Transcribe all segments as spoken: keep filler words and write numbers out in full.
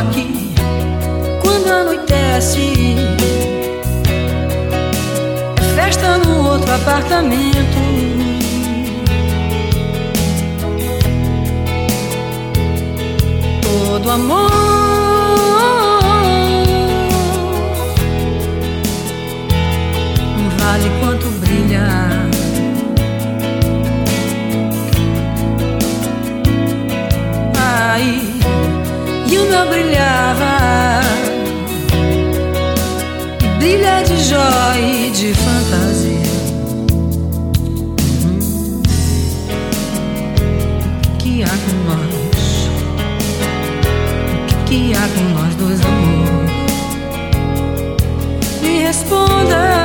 aqui quando anoitece. É festa no outro apartamento. Todo amor vale quanto brilha. Ai, e o meu brilhava, e brilha de joia e de fantasia. Hum, que há com nós? O que há com nós dois, amor? Me responda.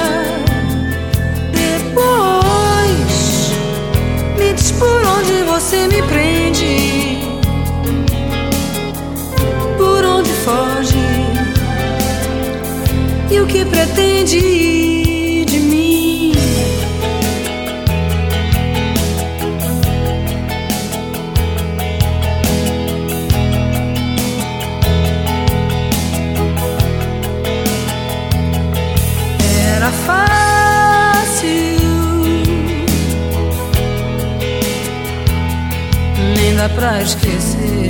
Me diz por onde você me prende, por onde foge e o que pretende de mim. Era fácil, nem dá pra esquecer.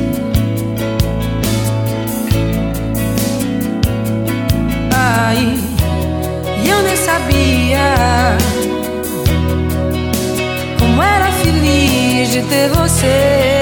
Ai, e eu nem sabia como era feliz de ter você.